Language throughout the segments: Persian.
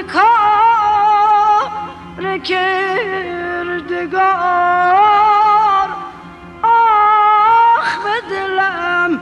کار کردگار. آخ به دلم،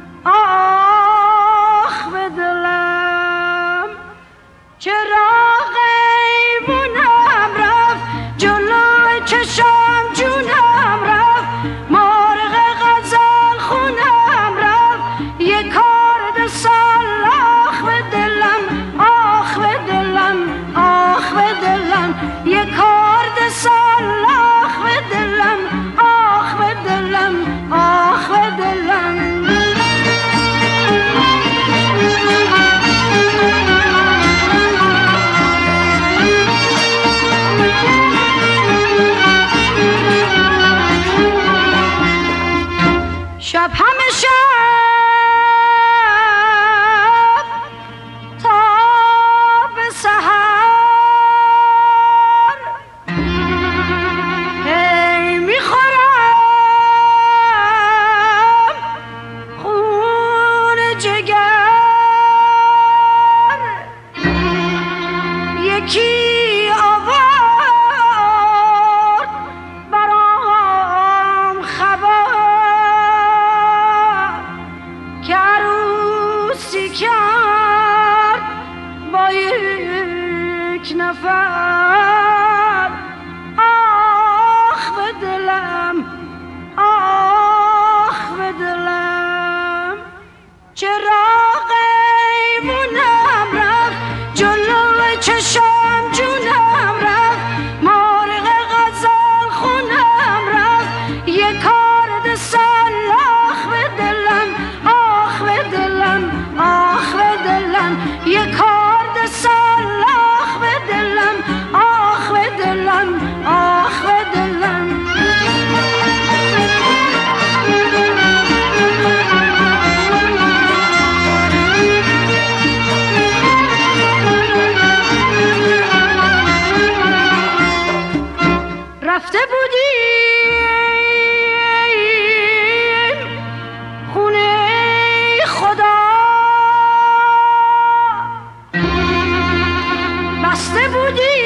آخ به دلم، چراغ ایوونم رفت جلوی چشم جونم رفت، مرغ غزل خونم رفت یک کارد سال. آخ به دلم، آخ به دلم، آخ به دلم، یک کارد سال. آخ به دلم، آخ به دلم، آخ به دلم. شب همه شب تا به سحر هی میخورم خون جگر. یکی آورد برام خبر که عروسی کرد با یک نفر. آخ به دلم، آخ به دلم، چراغ ایوونم رفت جلوی چشم جونم رفت، مرغ غزل خونم رفت یک کارد سال. آخ به دلم، آخ به دلم، آخ به دلم، یک کارد سال. آخ به دلم، آخ به دلم، آخ به دلم. رفته بودیم خونه خدا، بسته بودیم